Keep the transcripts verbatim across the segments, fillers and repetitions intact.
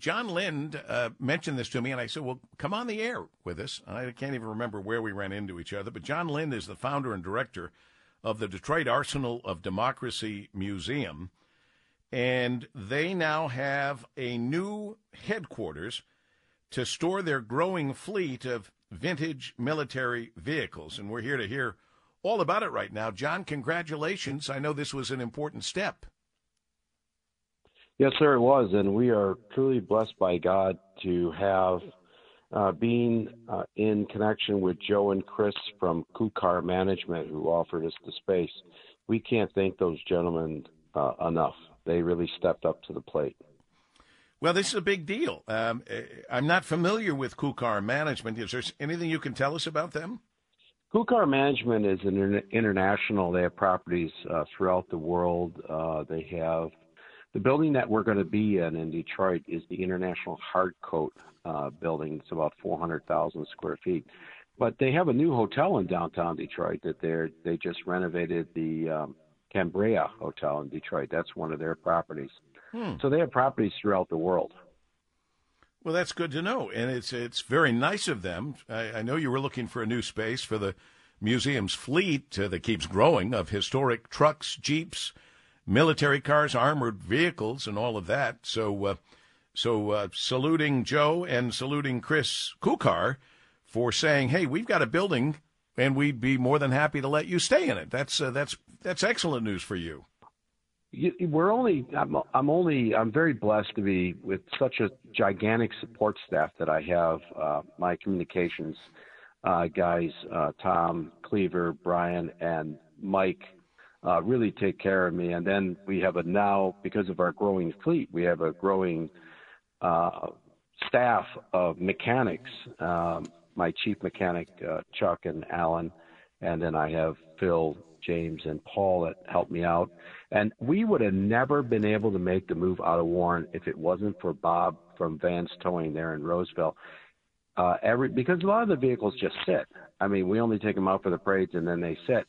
John Lind uh, mentioned this to me, and I said, well, come on the air with us. And I can't even remember where we ran into each other, but John Lind is the founder and director of the Detroit Arsenal of Democracy Museum, and they now have a new headquarters to store their growing fleet of vintage military vehicles, and we're here to hear all about it right now. John, congratulations. I know this was an important step. Yes, sir, it was, and we are truly blessed by God to have uh, been uh, in connection with Joe and Chris from Kukar Management, who offered us the space. We can't thank those gentlemen uh, enough. They really stepped up to the plate. Well, this is a big deal. Um, I'm not familiar with Kukar Management. Is there anything you can tell us about them? Kukar Management is an international. They have properties uh, throughout the world. Uh, they have the building that we're going to be in in Detroit is the International Hardcoat uh, building. It's about four hundred thousand square feet. But they have a new hotel in downtown Detroit that they're they just renovated, the um, Cambria Hotel in Detroit. That's one of their properties. Hmm. So they have properties throughout the world. Well, that's good to know, and it's it's very nice of them. I, I know you were looking for a new space for the museum's fleet uh, that keeps growing of historic trucks, jeeps, military cars, armored vehicles, and all of that. So, uh, so uh, saluting Joe and saluting Chris Kukar for saying, "Hey, we've got a building, and we'd be more than happy to let you stay in it." That's uh, that's that's excellent news for you. We're only, I'm, I'm only, I'm very blessed to be with such a gigantic support staff that I have. Uh, my communications uh, guys, uh, Tom, Cleaver, Brian, and Mike uh, really take care of me. And then we have a now, because of our growing fleet, we have a growing uh, staff of mechanics. Um, my chief mechanic, uh, Chuck and Alan, and then I have Phil, James, and Paul that helped me out. And we would have never been able to make the move out of Warren if it wasn't for Bob from Vance Towing there in Roseville. Uh, every because a lot of the vehicles just sit. I mean, we only take them out for the parades and then they sit.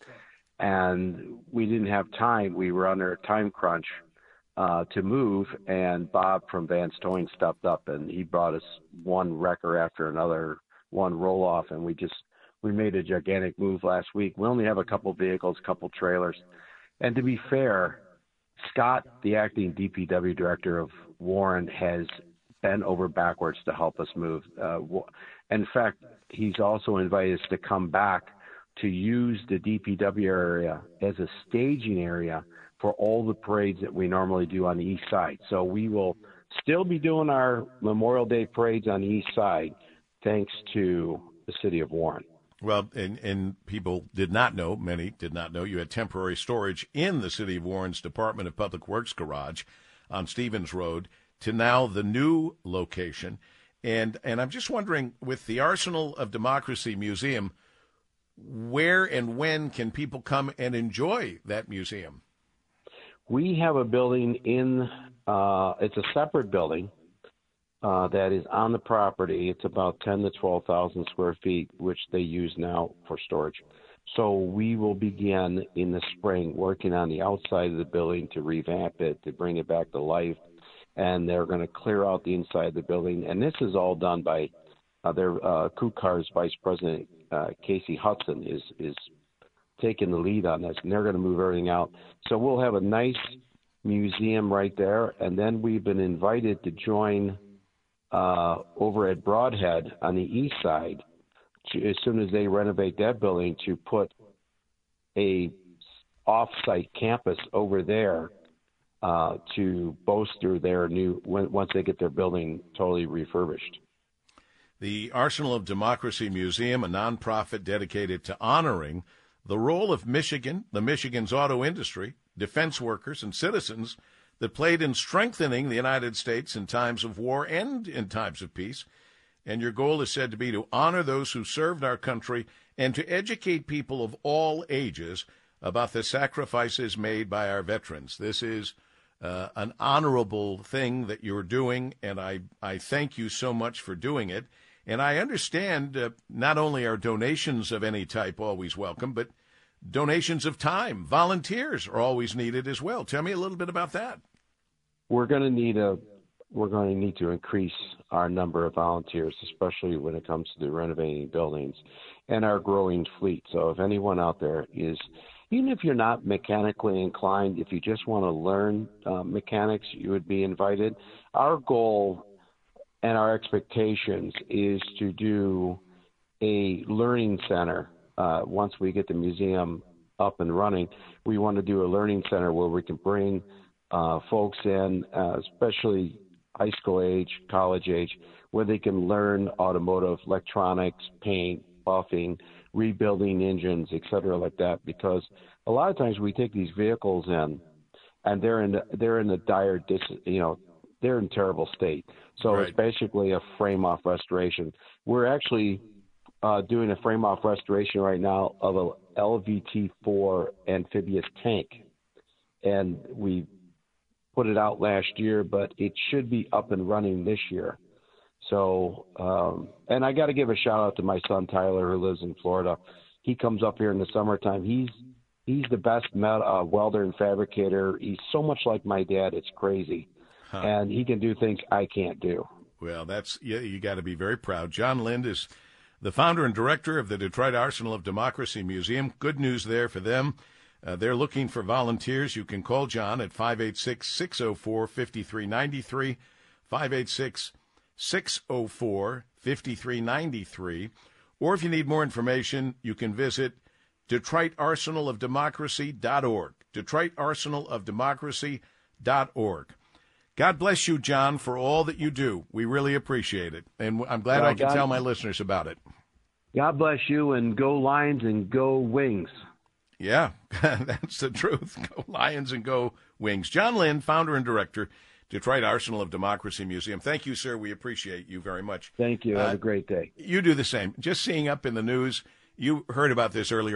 And we didn't have time. We were under a time crunch uh, to move, and Bob from Vance Towing stepped up, and he brought us one wrecker after another, one roll-off, and we just we made a gigantic move last week. We only have a couple vehicles, a couple trailers. And to be fair, Scott, the acting D P W director of Warren, has bent over backwards to help us move. Uh, in fact, he's also invited us to come back to use the D P W area as a staging area for all the parades that we normally do on the east side. So we will still be doing our Memorial Day parades on the east side, thanks to the city of Warren. Well, and, and people did not know, many did not know, you had temporary storage in the City of Warren's Department of Public Works garage on Stevens Road to now the new location. And and I'm just wondering, with the Arsenal of Democracy Museum, where and when can people come and enjoy that museum? We have a building in, uh, it's a separate building. Uh, that is on the property. It's about ten to twelve thousand square feet, which they use now for storage. So we will begin in the spring working on the outside of the building to revamp it, to bring it back to life. And they're going to clear out the inside of the building. And this is all done by uh, their uh, Kukar's Vice President, uh, Casey Hudson, is, is taking the lead on this. And they're going to move everything out. So we'll have a nice museum right there. And then we've been invited to join Uh, over at Broadhead on the east side, to, as soon as they renovate that building, to put a off-site campus over there uh, to bolster their new, when, once they get their building totally refurbished. The Arsenal of Democracy Museum, a nonprofit dedicated to honoring the role of Michigan, the Michigan's auto industry, defense workers, and citizens that played in strengthening the United States in times of war and in times of peace. And your goal is said to be to honor those who served our country and to educate people of all ages about the sacrifices made by our veterans. This is uh, an honorable thing that you're doing, and I, I thank you so much for doing it. And I understand uh, not only are donations of any type always welcome, but donations of time, volunteers are always needed as well. Tell me a little bit about that. We're going to need a we're going to need to increase our number of volunteers, especially when it comes to the renovating buildings and our growing fleet. So if anyone out there is, even if you're not mechanically inclined, if you just want to learn uh, mechanics, you would be invited. Our goal and our expectations is to do a learning center. Uh, once we get the museum up and running, we want to do a learning center where we can bring uh, folks in, uh, especially high school age, college age, where they can learn automotive, electronics, paint, buffing, rebuilding engines, et cetera, like that. Because a lot of times we take these vehicles in, and they're in the, they're in a dire, dis, you know, they're in terrible state. So right. It's basically a frame-off restoration. We're actually uh, doing a frame-off restoration right now of a L V T four amphibious tank, and we put it out last year, but it should be up and running this year. So, um, and I got to give a shout out to my son Tyler, who lives in Florida. He comes up here in the summertime. He's he's the best met, uh, welder and fabricator. He's so much like my dad, it's crazy, huh. And he can do things I can't do. Well, that's yeah, you got to be very proud. John Lind is the founder and director of the Detroit Arsenal of Democracy Museum. Good news there for them. Uh, they're looking for volunteers. You can call John at five eight six, six oh four, five three nine three, five eight six, six oh four, five three nine three. Or if you need more information, you can visit Detroit Arsenal of Democracy dot org, Detroit Arsenal of Democracy dot org. God bless you, John, for all that you do. We really appreciate it. And I'm glad well, I can God, tell my listeners about it. God bless you, and go Lions and go Wings. Yeah, that's the truth. Go Lions and go Wings. John Lind, founder and director, Detroit Arsenal of Democracy Museum. Thank you, sir. We appreciate you very much. Thank you. Have uh, a great day. You do the same. Just seeing up in the news, you heard about this earlier.